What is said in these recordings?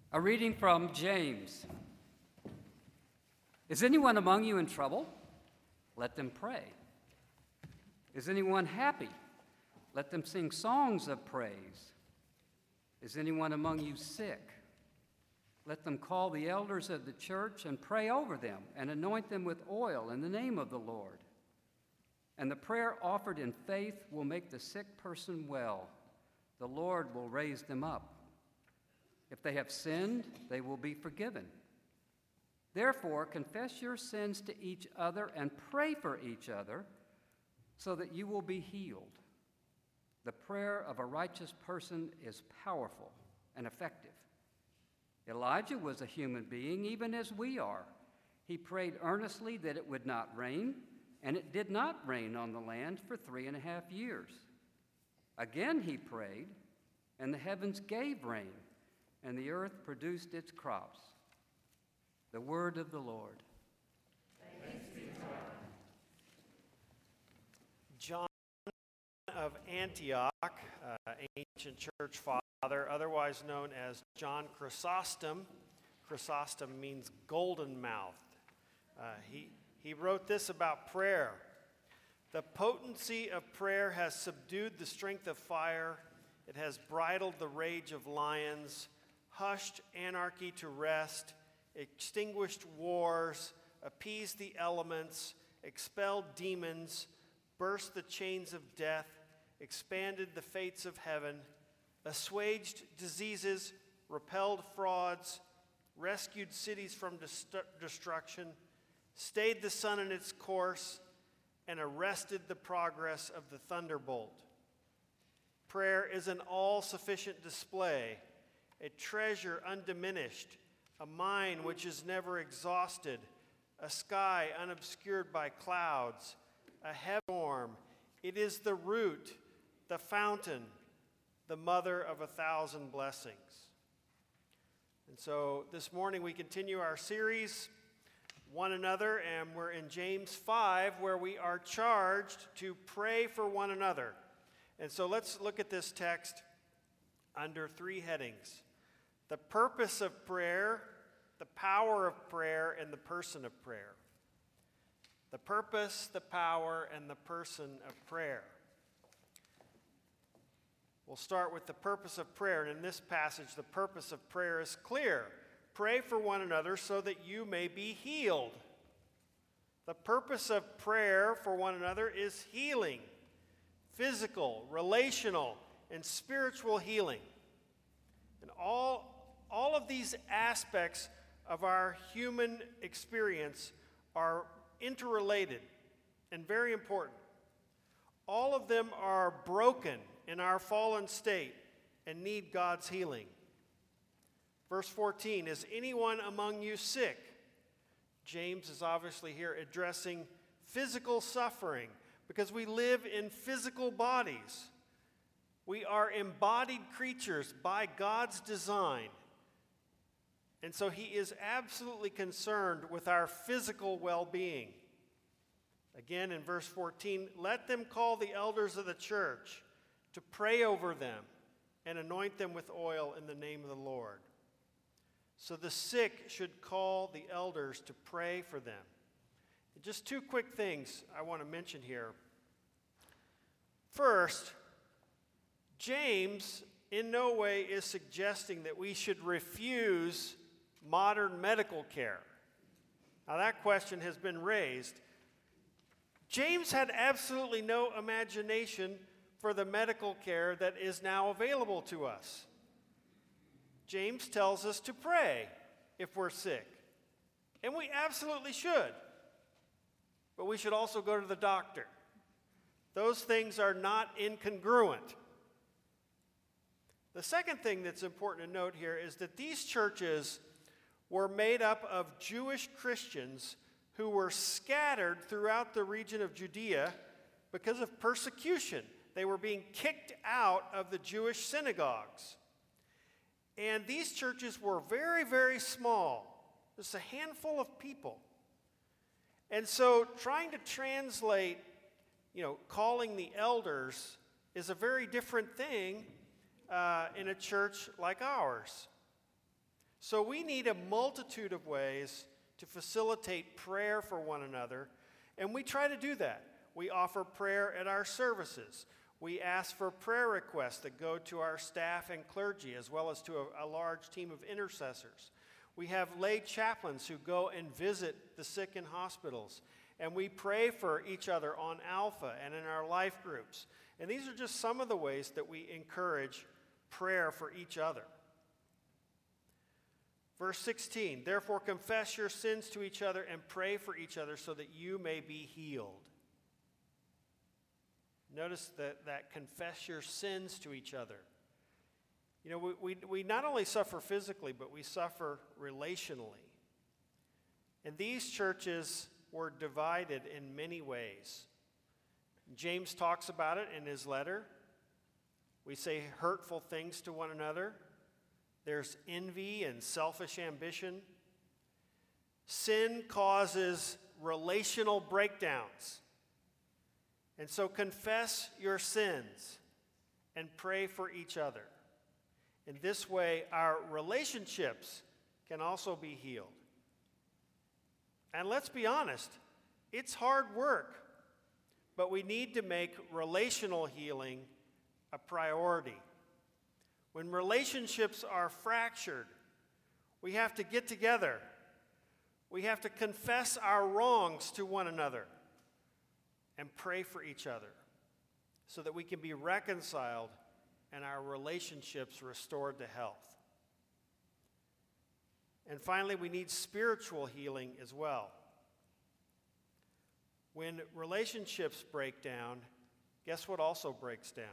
A reading from James. Is anyone among you in trouble? Let them pray. Is anyone happy? Let them sing songs of praise. Is anyone among you sick? Let them call the elders of the church and pray over them and anoint them with oil in the name of the Lord. And the prayer offered in faith will make the sick person well. The Lord will raise them up. If they have sinned, they will be forgiven. Therefore, confess your sins to each other and pray for each other so that you will be healed. The prayer of a righteous person is powerful and effective. Elijah was a human being, even as we are. He prayed earnestly that it would not rain, and it did not rain on the land for 3.5 years. Again he prayed, and the heavens gave rain, and the earth produced its crops. The word of the Lord. Thanks be to God. John of Antioch, ancient church father, otherwise known as John Chrysostom. Chrysostom means golden-mouthed. He wrote this about prayer. The potency of prayer has subdued the strength of fire. It has bridled the rage of lions, hushed anarchy to rest, extinguished wars, appeased the elements, expelled demons, burst the chains of death, expanded the fates of heaven, assuaged diseases, repelled frauds, rescued cities from destruction, stayed the sun in its course, and arrested the progress of the thunderbolt. Prayer is an all-sufficient display, a treasure undiminished, a mind which is never exhausted, a sky unobscured by clouds, a heaven storm. It is the root, the fountain, the mother of 1,000 blessings. And so this morning we continue our series, One Another, and we're in James 5, where we are charged to pray for one another. And so let's look at this text under 3 headings: the purpose of prayer, the power of prayer, and the person of prayer. The purpose, the power, and the person of prayer. We'll start with the purpose of prayer. And in this passage, the purpose of prayer is clear. Pray for one another so that you may be healed. The purpose of prayer for one another is healing. Physical, relational, and spiritual healing. And all of these aspects of our human experience are interrelated and very important. All of them are broken in our fallen state and need God's healing. Verse 14, is anyone among you sick? James is obviously here addressing physical suffering because we live in physical bodies. We are embodied creatures by God's design. And so he is absolutely concerned with our physical well-being. Again, in verse 14, let them call the elders of the church to pray over them and anoint them with oil in the name of the Lord. So the sick should call the elders to pray for them. Just 2 quick things I want to mention here. First, James in no way is suggesting that we should refuse modern medical care. Now that question has been raised. James had absolutely no imagination for the medical care that is now available to us. James tells us to pray if we're sick, and we absolutely should. But we should also go to the doctor. Those things are not incongruent. The second thing that's important to note here is that these churches were made up of Jewish Christians who were scattered throughout the region of Judea because of persecution. They were being kicked out of the Jewish synagogues. And these churches were very, very small, just a handful of people. And so trying to translate, calling the elders is a very different thing in a church like ours. So we need a multitude of ways to facilitate prayer for one another, and we try to do that. We offer prayer at our services. We ask for prayer requests that go to our staff and clergy, as well as to a large team of intercessors. We have lay chaplains who go and visit the sick in hospitals, and we pray for each other on Alpha and in our life groups. And these are just some of the ways that we encourage prayer for each other. Verse 16, therefore confess your sins to each other and pray for each other so that you may be healed. Notice that confess your sins to each other. You know, we not only suffer physically, but we suffer relationally. And these churches were divided in many ways. James talks about it in his letter. We say hurtful things to one another. There's envy and selfish ambition. Sin causes relational breakdowns. And so confess your sins and pray for each other. In this way, our relationships can also be healed. And let's be honest, it's hard work, but we need to make relational healing a priority. When relationships are fractured, we have to get together. We have to confess our wrongs to one another and pray for each other so that we can be reconciled and our relationships restored to health. And finally, we need spiritual healing as well. When relationships break down, guess what also breaks down?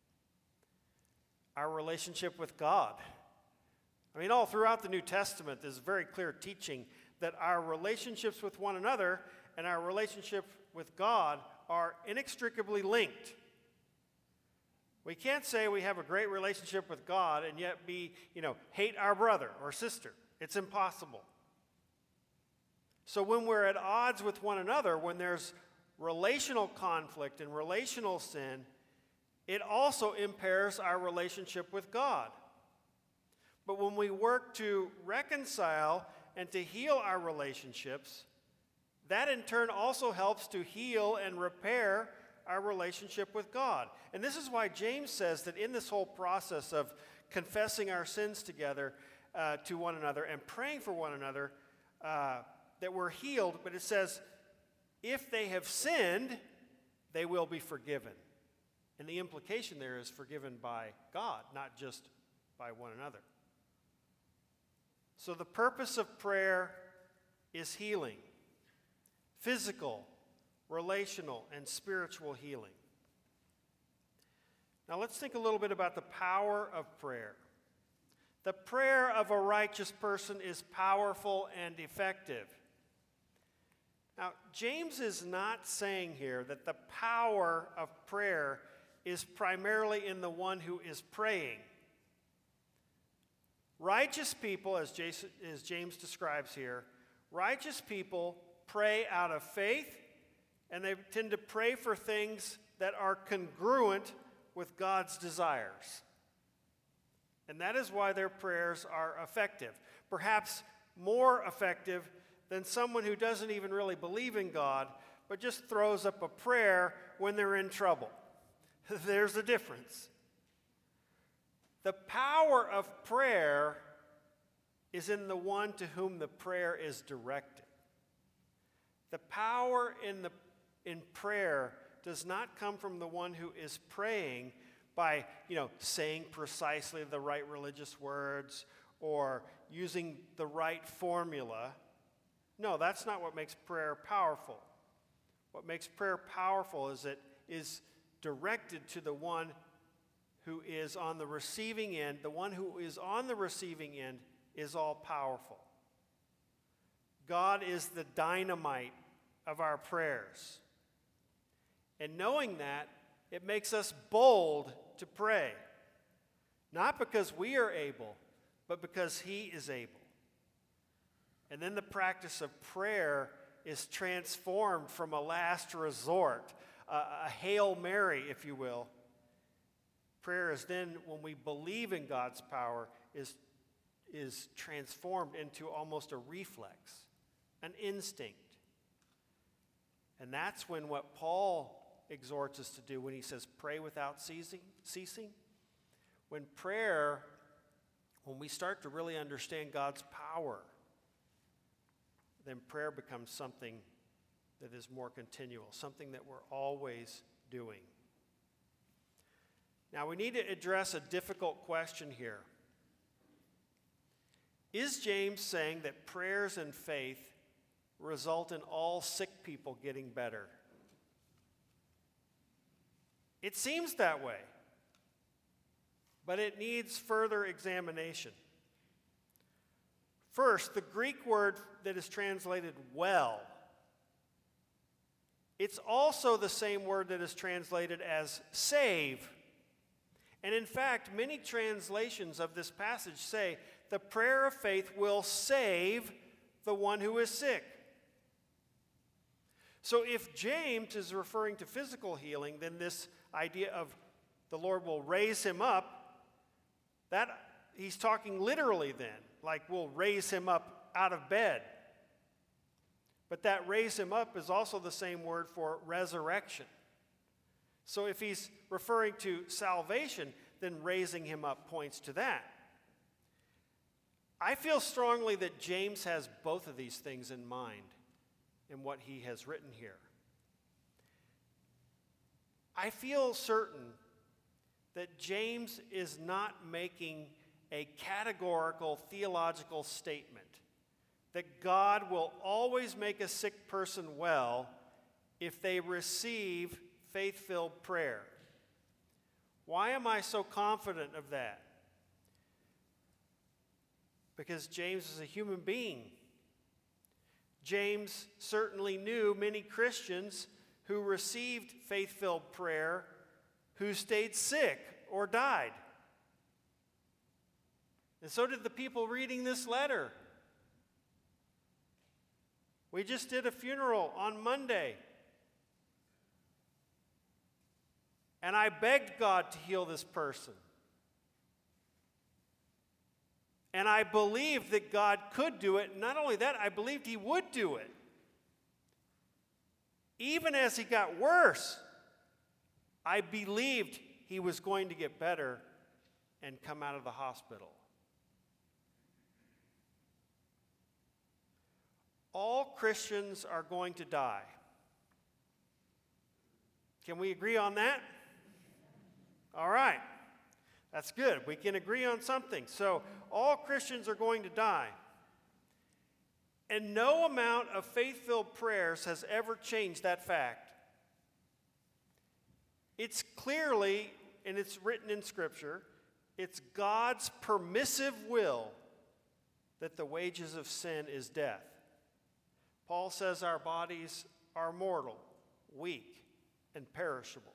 Our relationship with God. I mean, all throughout the New Testament, there's very clear teaching that our relationships with one another and our relationship with God are inextricably linked. We can't say we have a great relationship with God and yet hate our brother or sister. It's impossible. So when we're at odds with one another, when there's relational conflict and relational sin, it also impairs our relationship with God. But when we work to reconcile and to heal our relationships, that in turn also helps to heal and repair our relationship with God. And this is why James says that in this whole process of confessing our sins together to one another and praying for one another, that we're healed, but it says, if they have sinned, they will be forgiven. And the implication there is forgiven by God, not just by one another. So the purpose of prayer is healing. Physical, relational, and spiritual healing. Now let's think a little bit about the power of prayer. The prayer of a righteous person is powerful and effective. Now, James is not saying here that the power of prayer is primarily in the one who is praying. Righteous people, as James describes here, righteous people pray out of faith, and they tend to pray for things that are congruent with God's desires. And that is why their prayers are effective. Perhaps more effective than someone who doesn't even really believe in God, but just throws up a prayer when they're in trouble. There's a difference. The power of prayer is in the one to whom the prayer is directed. The power in prayer does not come from the one who is praying by, saying precisely the right religious words or using the right formula. No, that's not what makes prayer powerful. What makes prayer powerful is it is directed to the one who is on the receiving end. The one who is on the receiving end is all powerful. God is the dynamite of our prayers. And knowing that, it makes us bold to pray. Not because we are able, but because He is able. And then the practice of prayer is transformed from a last resort, a Hail Mary, if you will. Prayer is then, when we believe in God's power, is is transformed into almost a reflex, an instinct. And that's when what Paul exhorts us to do when he says pray without ceasing. When we start to really understand God's power, then prayer becomes something that is more continual, something that we're always doing. Now, we need to address a difficult question here. Is James saying that prayers and faith result in all sick people getting better? It seems that way, but it needs further examination. First, the Greek word that is translated well, it's also the same word that is translated as save. And in fact, many translations of this passage say the prayer of faith will save the one who is sick. So if James is referring to physical healing, then this idea of the Lord will raise him up, that he's talking literally then, like we'll raise him up out of bed. But that raise him up is also the same word for resurrection. So if he's referring to salvation, then raising him up points to that. I feel strongly that James has both of these things in mind in what he has written here. I feel certain that James is not making a categorical theological statement that God will always make a sick person well if they receive faith-filled prayer. Why am I so confident of that? Because James is a human being. James certainly knew many Christians who received faith-filled prayer who stayed sick or died. And so did the people reading this letter. We just did a funeral on Monday. And I begged God to heal this person. And I believed that God could do it. Not only that, I believed he would do it. Even as he got worse, I believed he was going to get better and come out of the hospital. All Christians are going to die. Can we agree on that? All right. That's good. We can agree on something. So, all Christians are going to die. And no amount of faith-filled prayers has ever changed that fact. It's clearly, and it's written in Scripture, it's God's permissive will that the wages of sin is death. Paul says our bodies are mortal, weak, and perishable.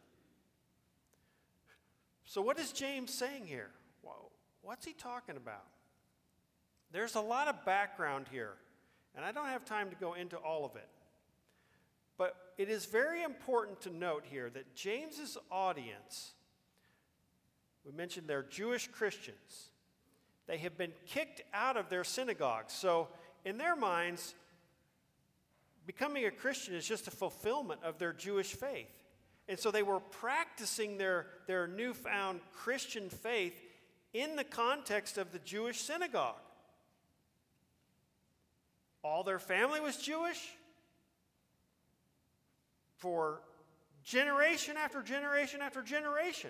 So what is James saying here? Well, what's he talking about? There's a lot of background here, and I don't have time to go into all of it. But it is very important to note here that James's audience, we mentioned they're Jewish Christians. They have been kicked out of their synagogues. So in their minds, becoming a Christian is just a fulfillment of their Jewish faith. And so they were practicing their newfound Christian faith in the context of the Jewish synagogue. All their family was Jewish for generation after generation after generation.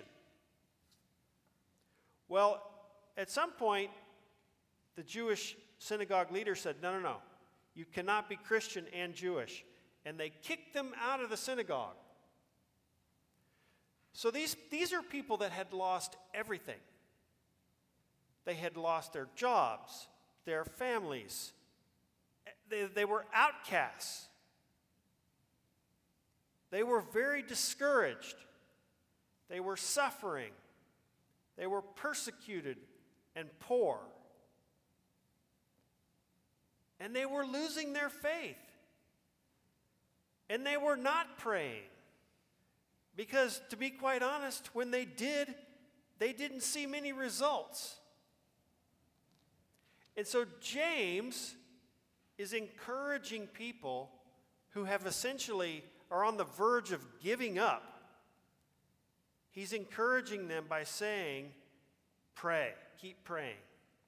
Well, at some point, the Jewish synagogue leader said, no, you cannot be Christian and Jewish. And they kicked them out of the synagogue. So these are people that had lost everything. They had lost their jobs, their families. They were outcasts. They were very discouraged. They were suffering. They were persecuted and poor. And they were losing their faith. And they were not praying. Because, to be quite honest, when they did, they didn't see many results. And so James is encouraging people who have essentially are on the verge of giving up. He's encouraging them by saying, pray, keep praying.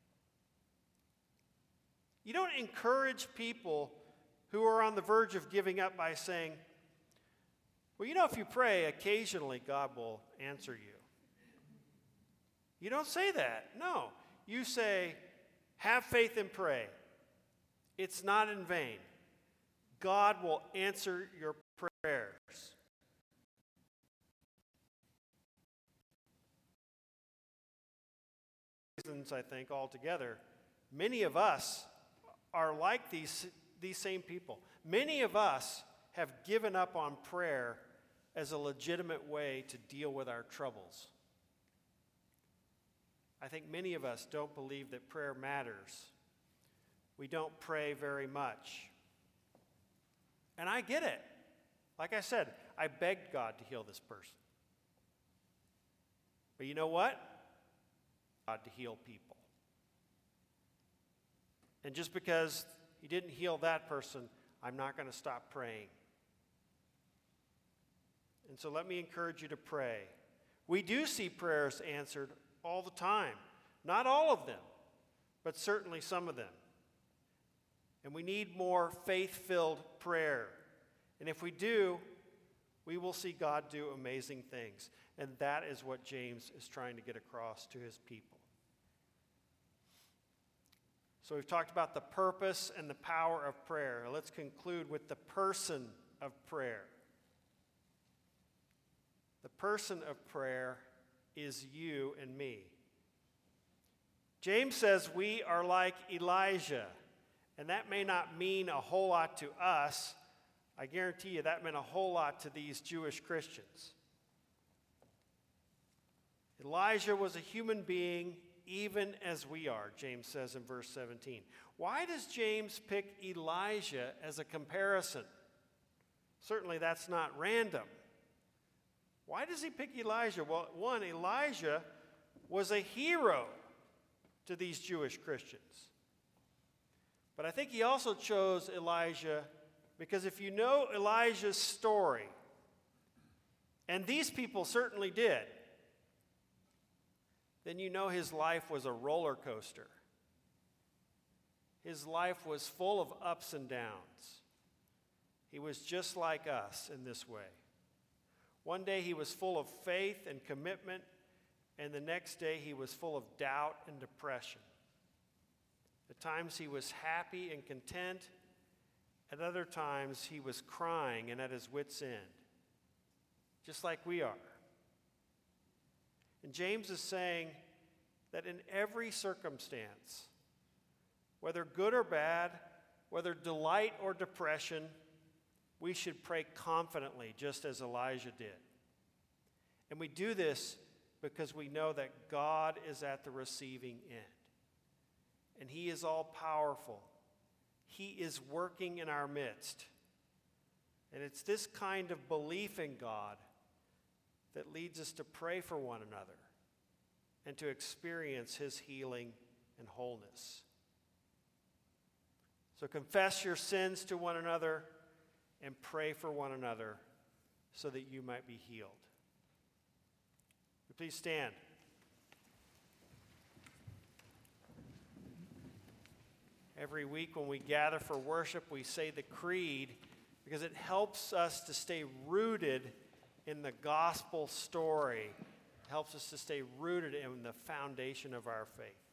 You don't encourage people who are on the verge of giving up by saying, well, if you pray, occasionally God will answer you. You don't say that. No. You say, have faith and pray. It's not in vain. God will answer your prayers. Reasons, I think, altogether, many of us are like these same people. Many of us have given up on prayer as a legitimate way to deal with our troubles. I think many of us don't believe that prayer matters. We don't pray very much. And I get it. Like I said, I begged God to heal this person. But you know what? God to heal people. And just because He didn't heal that person, I'm not going to stop praying. And so let me encourage you to pray. We do see prayers answered all the time. Not all of them, but certainly some of them. And we need more faith-filled prayer. And if we do, we will see God do amazing things. And that is what James is trying to get across to his people. So we've talked about the purpose and the power of prayer. Let's conclude with the person of prayer. The person of prayer is you and me. James says we are like Elijah, and that may not mean a whole lot to us. I guarantee you that meant a whole lot to these Jewish Christians. Elijah was a human being even as we are, James says in verse 17. Why does James pick Elijah as a comparison? Certainly that's not random. Why does he pick Elijah? Well, one, Elijah was a hero to these Jewish Christians. But I think he also chose Elijah because if you know Elijah's story, and these people certainly did, then you know his life was a roller coaster. His life was full of ups and downs. He was just like us in this way. One day he was full of faith and commitment, and the next day he was full of doubt and depression. At times he was happy and content. At other times he was crying and at his wits' end, just like we are. And James is saying that in every circumstance, whether good or bad, whether delight or depression, we should pray confidently, just as Elijah did. And we do this because we know that God is at the receiving end. And He is all powerful. He is working in our midst. And it's this kind of belief in God that leads us to pray for one another and to experience His healing and wholeness. So confess your sins to one another and pray for one another so that you might be healed. Please stand. Every week when we gather for worship, we say the creed because it helps us to stay rooted in the gospel story. It helps us to stay rooted in the foundation of our faith.